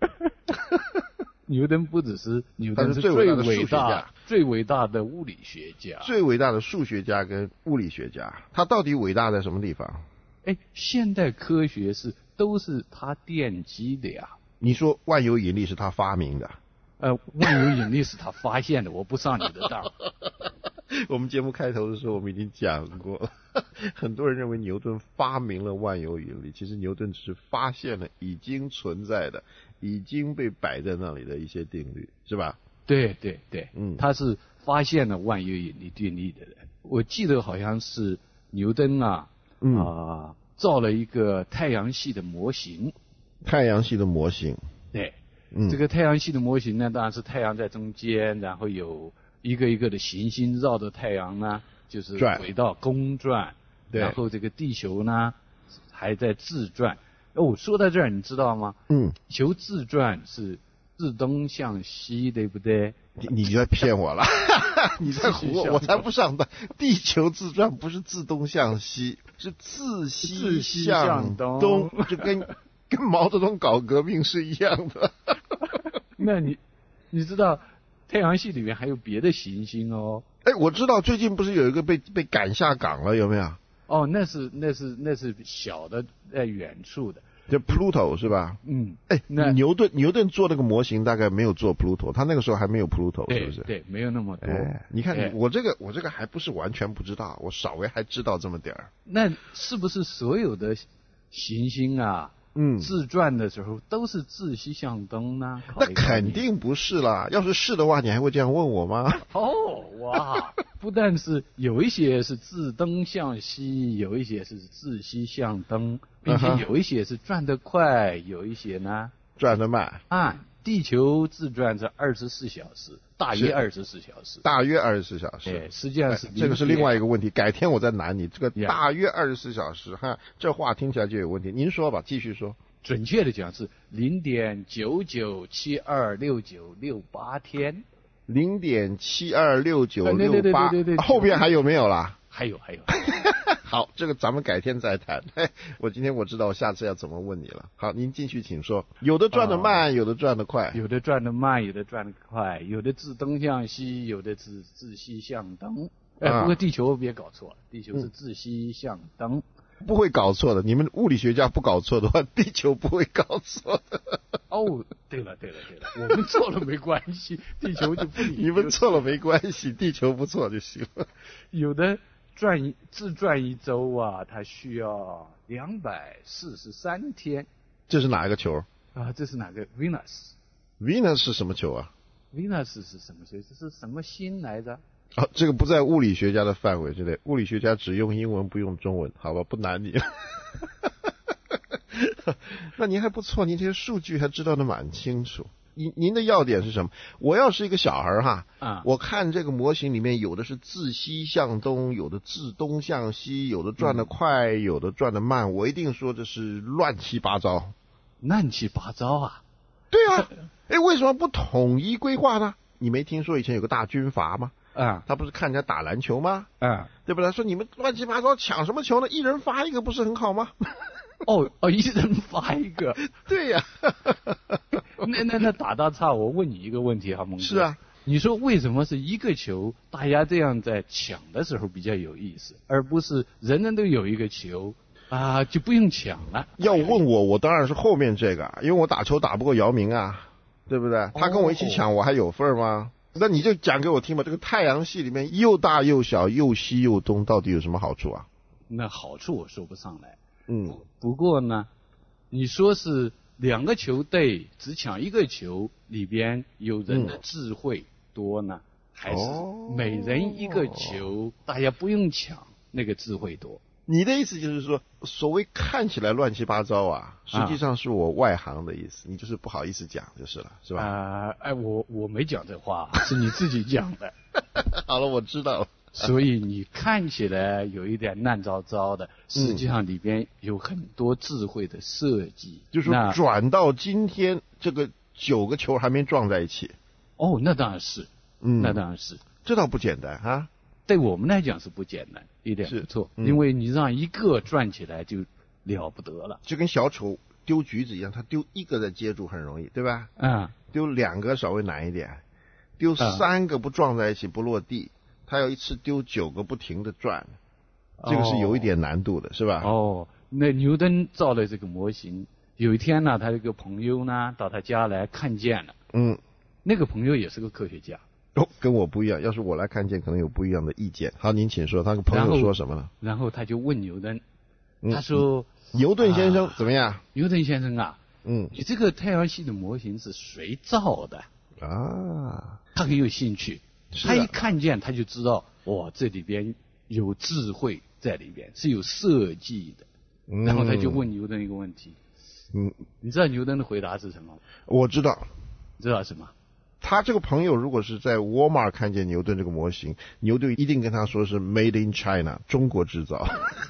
牛顿不只是牛顿是最伟大的物理学家， 最伟大的数学家跟物理学家。他到底伟大在什么地方？ 现代科学都是他奠基的呀。 你说万有引力是他发明的？ 万有引力是他发现的，我不上你的当。 我们节目开头的时候我们已经讲过了，很多人认为牛顿发明了万有引力，其实牛顿只是发现了已经存在的、已经被摆在那里的一些定律，是吧？ 对，他是发现了万有引力定律的人。我记得好像是牛顿造了一个太阳系的模型。 太阳系的模型。 对。这个太阳系的模型呢，当然是太阳在中间，然后有一个一个的行星绕着太阳呢，就是轨道公转，然后这个地球呢还在自转。说到这儿，你知道吗？球自转是自东向西，对不对？ 你在骗我了，你在唬我，我才不上当。地球自转不是自东向西，是自西向东，就跟毛泽东搞革命是一样的。 那你知道太阳系里面还有别的行星哦？ 我知道，最近不是有一个被赶下岗了，有没有？ 那是小的，在远处的。 就 Pluto 是吧？那牛顿做那个模型大概没有做 Pluto， 他那个时候还没有 Pluto， 是不是？ 对，没有那么多。 你看我这个还不是完全不知道，我稍微还知道这么点儿。 那是不是所有的行星啊， 自转的时候都是自西向东呢？ 那肯定不是啦。要是是的话，你还会这样问我吗？ 哇，不但是有一些是自东向西，有一些是自西向东，并且有一些是转得快，有一些呢转得慢。 地球自转是24小时，大约24小时。 大约24小时。 实际上是这个是另外一个问题，改天我再难你。这个大约24小时，这话听起来就有问题。您说吧，继续说。 准确的讲是0.99726968天。 0.726968， 对， 后边还有没有啦？ 还有。 好，这个咱们改天再谈。我今天我知道我下次要怎么问你了。好，您继续请说。有的转得慢，有的转得快。 有的转得慢，有的转得快，有的自东向西，有的自西向东。不过地球别搞错了，地球是自西向东。 不会搞错的，你们物理学家不搞错的话，地球不会搞错的。 对了，我们错了没关系，地球就不理。 你们错了没关系，地球不错就行了。 有的自转一周啊，它需要243天。 这是哪一个球？ 这是哪个 Venus 是什么球啊？ Venus 是什么球？这是什么星来着？ 这个不在物理学家的范围之内，物理学家只用英文不用中文，好吧，不难你了。那您还不错，您这些数据还知道的蛮清楚。您的要点是什么？我要是一个小孩我看这个模型里面有的是自西向东，有的自东向西，有的转得快，有的转得慢，我一定说这是乱七八糟。 乱七八糟啊？ 对啊，为什么不统一规划呢？你没听说以前有个大军阀吗？他不是看人家打篮球吗？对不对？说你们乱七八糟抢什么球呢？一人发一个不是很好吗？ 一人发一个。 对呀。 那打岔，我问你一个问题蒙哥。 是啊。 你说为什么是一个球，大家这样在抢的时候比较有意思，而不是人人都有一个球就不用抢了？ 要问我当然是后面这个，因为我打球打不过姚明啊，对不对？他跟我一起抢，我还有份吗？那你就讲给我听吧，这个太阳系里面又大又小又西又东，到底有什么好处啊？ 那好处我说不上来。不过呢，你说是两个球队只抢一个球，里边有人的智慧多呢，还是每人一个球，大家不用抢，那个智慧多？ 你的意思就是说，所谓看起来乱七八糟实际上是我外行的意思，你就是不好意思讲就是了，是吧？ 我没讲这话，是你自己讲的。 好了，我知道了。 所以你看起来有一点乱糟糟的，实际上里边有很多智慧的设计。 就是说转到今天，这个9个球还没撞在一起。 那当然是，那当然是， 这倒不简单对我们来讲是不简单，一点不错。因为你让一个转起来就了不得了， 就跟小丑丢橘子一样，他丢一个再接住很容易，对吧？丢2个稍微难一点，丢3个不撞在一起不落地，他要一次丢9个不停的转，这个是有一点难度的，是吧？ 那牛顿造的这个模型，有一天呢，他一个朋友呢到他家来看见了，那个朋友也是个科学家。 跟我不一样，要是我来看见可能有不一样的意见。好，您请说，他个朋友说什么呢？ 然后他就问牛顿，他说牛顿先生怎么样？ 牛顿先生你这个太阳系的模型是谁造的？他很有兴趣，他一看见他就知道，这里边有智慧在里边，是有设计的。然后他就问牛顿一个问题，你知道牛顿的回答是什么？ 我知道。 你知道什么？ 他这个朋友如果是在沃尔玛看见牛顿这个模型，牛顿一定跟他说是 Made in China， 中国制造。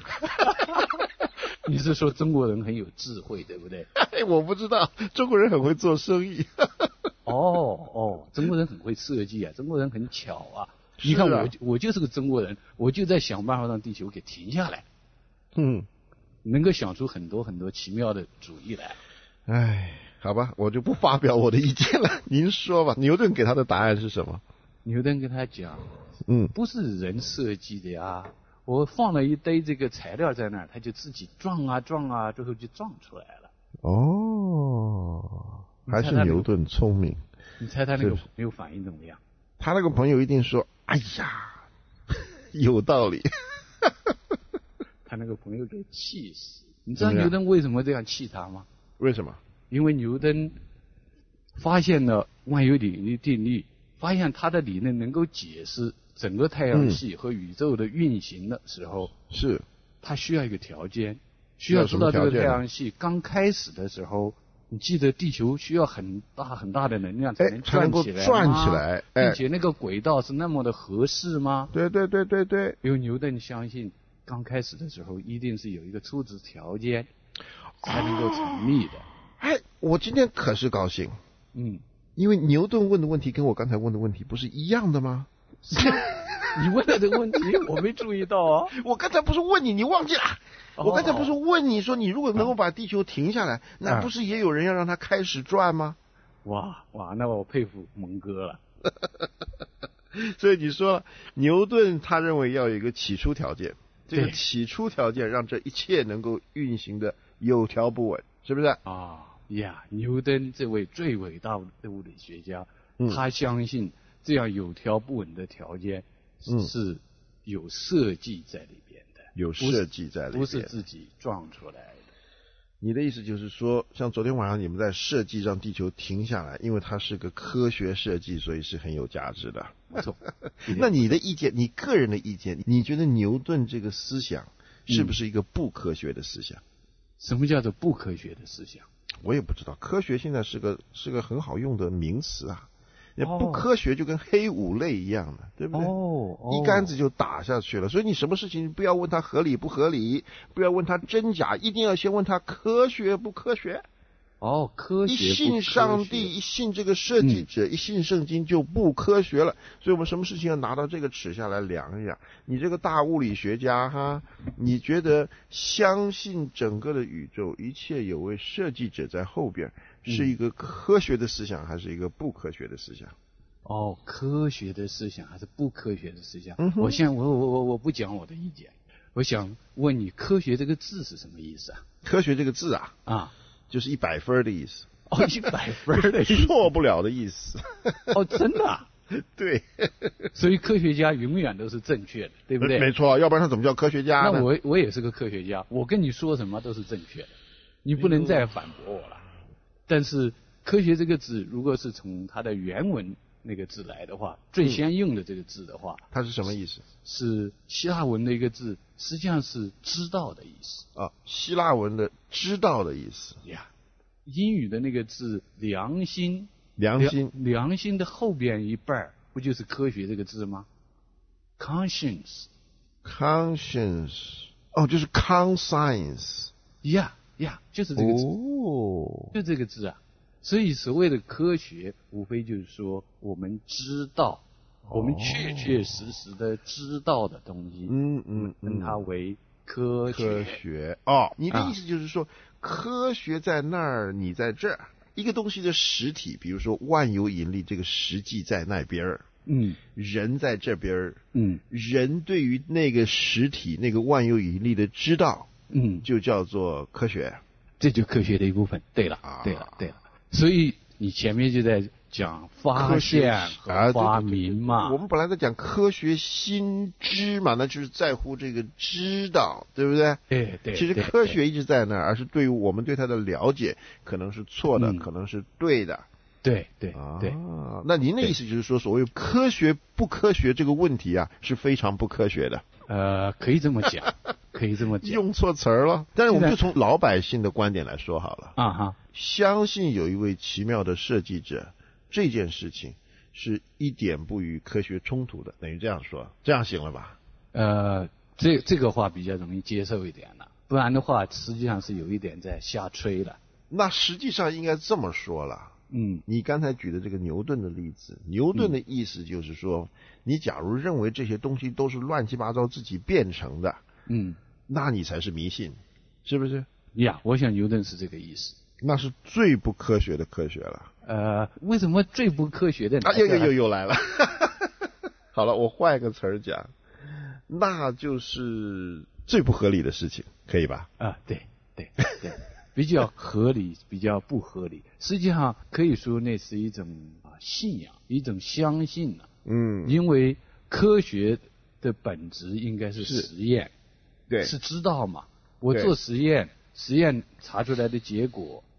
你是说中国人很有智慧，对不对？ 我不知道，中国人很会做生意。 中国人很会设计中国人很巧你看我就是个中国人，我就在想办法让地球给停下来。能够想出很多很多奇妙的主意来。 好吧，我就不发表我的意见了。您说吧，牛顿给他的答案是什么？ 牛顿跟他讲，不是人设计的呀，我放了一堆这个材料在那儿，他就自己撞最后就撞出来了。 还是牛顿聪明。 你猜他那个朋友反应怎么样？ 他那个朋友一定说，哎呀，有道理。 他那个朋友给气死。你知道牛顿为什么这样气他吗？ 为什么？ 因为牛顿发现了万有引力定律，发现他的理论能够解释整个太阳系和宇宙的运行的时候， 是他需要一个条件，需要知道这个太阳系刚开始的时候，你记得地球需要很大的能量才能才能够转起来， 并且那个轨道是那么的合适吗？ 对。 因为牛顿相信刚开始的时候一定是有一个初始条件才能够成立的。 我今天可是高兴，因为牛顿问的问题跟我刚才问的问题不是一样的吗？ 你问的这个问题我没注意到啊。 我刚才不是问你，你忘记了？我刚才不是问你说，你如果能够把地球停下来，那不是也有人要让它开始转吗？ 哇，那我佩服蒙哥了。 所以你说牛顿他认为要有一个起初条件，这个起初条件让这一切能够运行的有条不紊，是不是？ 牛顿这位最伟大的物理学家，他相信这样有条不紊的条件是有设计在里边的， 有设计在里边， 不是自己撞出来的。 你的意思就是说，像昨天晚上你们在设计让地球停下来，因为它是个科学设计，所以是很有价值的。 没错。 那你的意见，你个人的意见，你觉得牛顿这个思想是不是一个不科学的思想？ 什么叫做不科学的思想？ 我也不知道，科学现在是个很好用的名词啊。不科学就跟黑五类一样的，对不对？一竿子就打下去了。所以你什么事情不要问他合理不合理，不要问他真假，一定要先问他科学不科学。 科学不科学。 一信上帝，一信这个设计者，一信圣经就不科学了。所以我们什么事情要拿到这个尺下来量一量。你这个大物理学家哈，你觉得相信整个的宇宙一切有位设计者在后边，是一个科学的思想还是一个不科学的思想？ 科学的思想还是不科学的思想？我不讲我的意见，我想问你，科学这个字是什么意思啊？ 科学这个字就是100分的意思。 100分的意思， 错不了的意思。 真的啊？ 对。 所以科学家永远都是正确的，对不对？ 没错，要不然他怎么叫科学家呢？ 那我也是个科学家，我跟你说什么都是正确的，你不能再反驳我了。但是科学这个字如果是从它的原文那个字来的话，最先用的这个字的话， 它是什么意思？ 是希腊文的一个字，实际上是知道的意思。 希腊文的知道的意思。 英语的那个字良心的后边一半不就是科学这个字吗？ conscience 就是 conscience。 就是这个字。就这个字啊。所以所谓的科学无非就是说我们知道，我们确确实实的知道的东西，称它为科学。 你的意思就是说，科学在那儿，你在这儿，一个东西的实体，比如说万有引力这个实际在那边，人在这边，人对于那个实体那个万有引力的知道，就叫做科学。 这就科学的一部分。对了。所以你前面就在讲发现和发明嘛。 我们本来在讲科学新知嘛，那就是在乎这个知道，对不对？ 对。 其实科学一直在那儿，而是对于我们对它的了解可能是错的，可能是对的。 对。 那您的意思就是说，所谓科学不科学这个问题是非常不科学的。 可以这么讲。 用错词儿了。但是我们就从老百姓的观点来说好了。相信有一位奇妙的设计者，这件事情是一点不与科学冲突的，等于这样说，这样行了吧？ 这个话比较容易接受一点了，不然的话实际上是有一点在瞎吹了。 那实际上应该这么说了。你刚才举的这个牛顿的例子，牛顿的意思就是说，你假如认为这些东西都是乱七八糟自己变成的，那你才是迷信，是不是？ 我想牛顿是这个意思。 那是最不科学的科学了。 为什么最不科学的？ 又来了。好了，我换一个词儿讲，那就是最不合理的事情，可以吧？ 对，比较合理，比较不合理。实际上可以说那是一种信仰，一种相信因为科学的本质应该是实验， 对， 是知道嘛。我做实验查出来的结果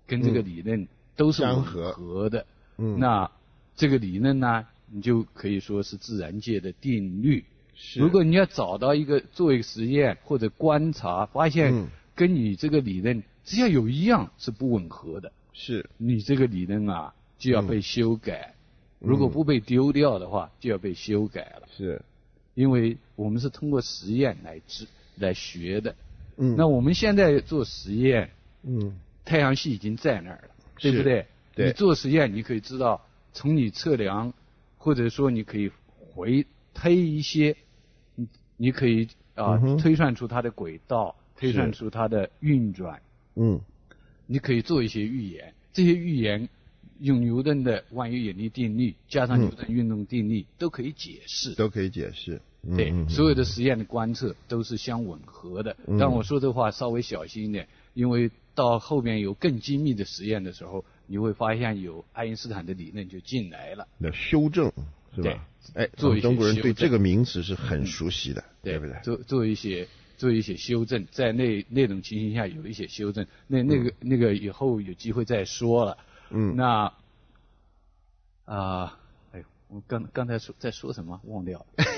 跟这个理论都是吻合的，那这个理论呢，你就可以说是自然界的定律。如果你要找到做一个实验或者观察，发现跟你这个理论只要有一样是不吻合的， 是你这个理论啊就要被修改。如果不被丢掉的话，就要被修改了。 是， 因为我们是通过实验来学的。那我们现在做实验，太阳系已经在那儿了，对不对？ 对。 你做实验，你可以知道，从你测量，或者说你可以推一些，你可以推算出它的轨道，推算出它的运转。你可以做一些预言，这些预言用牛顿的万有引力定律加上牛顿运动定律都可以解释。对，所有的实验的观测都是相吻合的。但我说这话稍微小心一点，因为到后面有更精密的实验的时候，你会发现有爱因斯坦的理论就进来了。 那修正是吧？哎，中国人对这个名词是很熟悉的，对不对？ 做一些修正，在那种情形下有一些修正。那个以后有机会再说了。那我刚才在说什么忘掉了。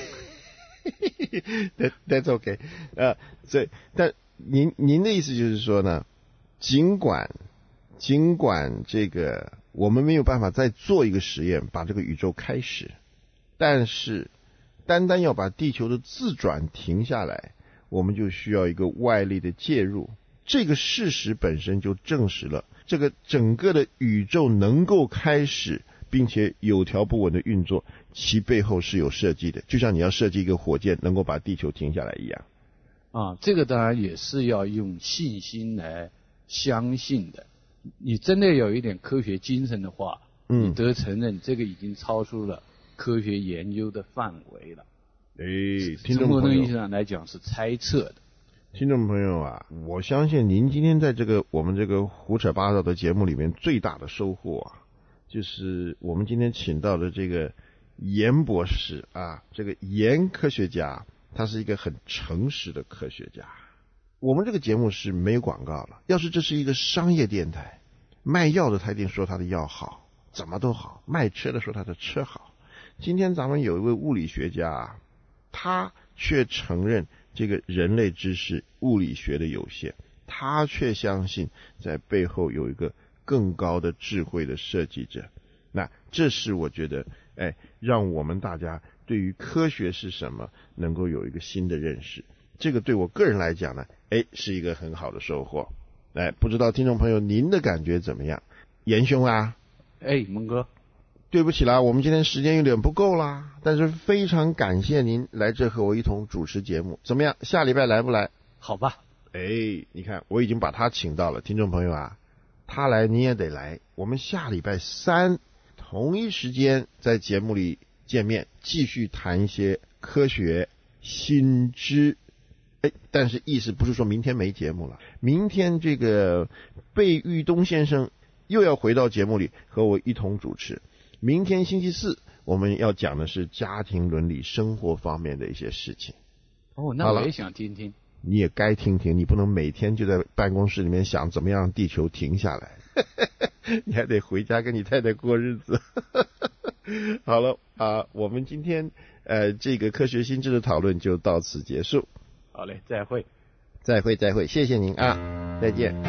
That's okay。但您的意思就是说呢，尽管这个我们没有办法再做一个实验把这个宇宙开始，但是单单要把地球的自转停下来，我们就需要一个外力的介入。这个事实本身就证实了这个整个的宇宙能够开始并且有条不紊的运作，其背后是有设计的，就像你要设计一个火箭能够把地球停下来一样。 这个当然也是要用信心来相信的。你真的有一点科学精神的话，你得承认这个已经超出了科学研究的范围了。从某种意义上来讲是猜测的。 听众朋友啊，我相信您今天在我们这个胡扯八道的节目里面最大的收获啊，就是我们今天请到的这个严博士啊，这个严科学家，他是一个很诚实的科学家。我们这个节目是没有广告了，要是这是一个商业电台，卖药的他一定说他的药好，怎么都好，卖车的说他的车好。今天咱们有一位物理学家啊，他却承认这个人类知识物理学的有限，他却相信在背后有一个更高的智慧的设计者。那这是我觉得让我们大家对于科学是什么能够有一个新的认识，这个对我个人来讲呢是一个很好的收获。不知道听众朋友您的感觉怎么样？严兄啊， 蒙哥， 对不起啦，我们今天时间有点不够啦，但是非常感谢您来这和我一同主持节目。怎么样，下礼拜来不来？ 好吧。 你看我已经把他请到了，听众朋友啊，他来你也得来。我们下礼拜3同一时间在节目里见面，继续谈一些科学新知。但是意思不是说明天没节目了，明天这个贝玉东先生又要回到节目里和我一同主持。明天星期4我们要讲的是家庭伦理生活方面的一些事情。 那我也想听听。 你也该听听，你不能每天就在办公室里面想怎么样让地球停下来你还得回家跟你太太过日子好了我们今天这个科学新知的讨论就到此结束。 好嘞，再会， 谢谢您啊，再见。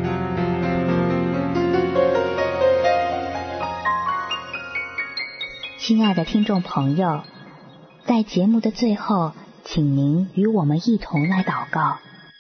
亲爱的听众朋友，在节目的最后，请您与我们一同来祷告。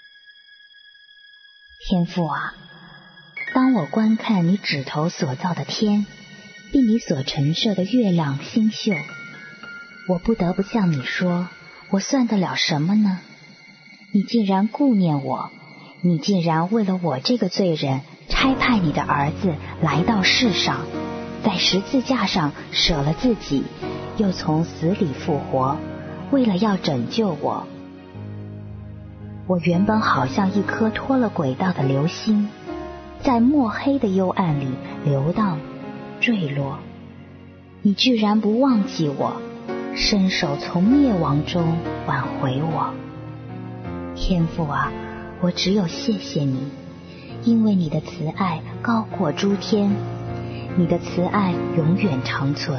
天父啊，当我观看你指头所造的天，并你所陈设的月亮星宿，我不得不向你说，我算得了什么呢？你竟然顾念我，你竟然为了我这个罪人差派你的儿子来到世上，在十字架上舍了自己，又从死里复活，为了要拯救我。我原本好像一颗脱了轨道的流星，在墨黑的幽暗里流荡坠落，你居然不忘记我，伸手从灭亡中挽回我。天父啊，我只有谢谢你， 因为你的慈爱高过诸天，你的慈爱永远长存。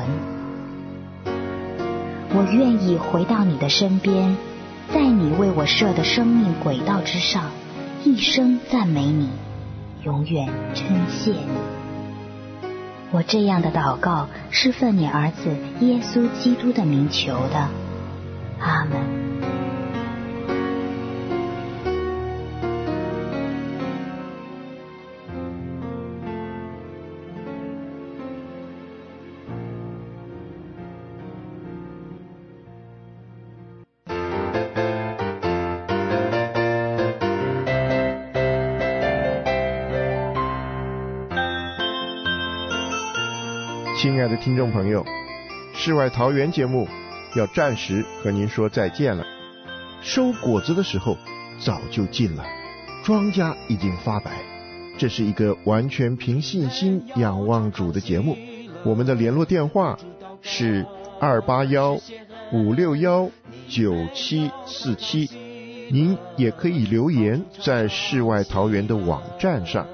我愿意回到你的身边，在你为我设的生命轨道之上，一生赞美你，永远称谢你。我这样的祷告是奉你儿子耶稣基督的名求的，阿们。 亲爱的听众朋友，世外桃源节目要暂时和您说再见了。收果子的时候早就近了，庄稼已经发白。这是一个完全凭信心仰望主的节目。我们的联络电话是281-561-9747，您也可以留言在世外桃源的网站上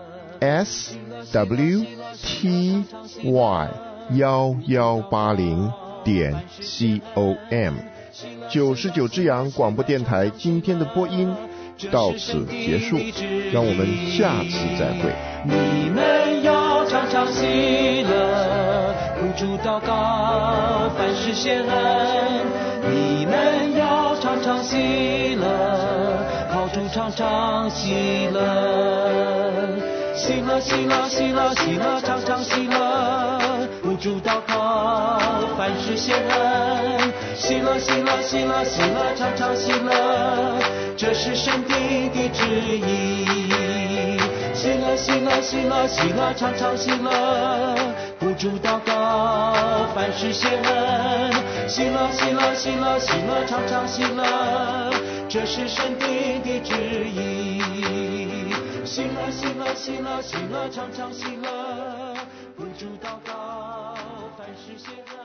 swty1180.com。 99之阳广播电台今天的播音到此结束，让我们下次再会。 你们要常常喜乐，呼主祷告，凡事谢恩。你们要常常喜乐，靠主常常喜乐。喜乐喜乐喜乐喜乐，常常喜乐，呼主祷告，凡事谢恩。喜乐喜乐喜乐喜乐，常常喜乐，这是神的旨意。喜乐喜乐喜乐喜乐，常常喜乐，呼主祷告，凡事谢恩。喜乐喜乐喜乐喜乐，常常喜乐，这是神的旨意。喜乐喜乐喜乐喜乐，常常喜乐，呼主祷告，凡事谢恩。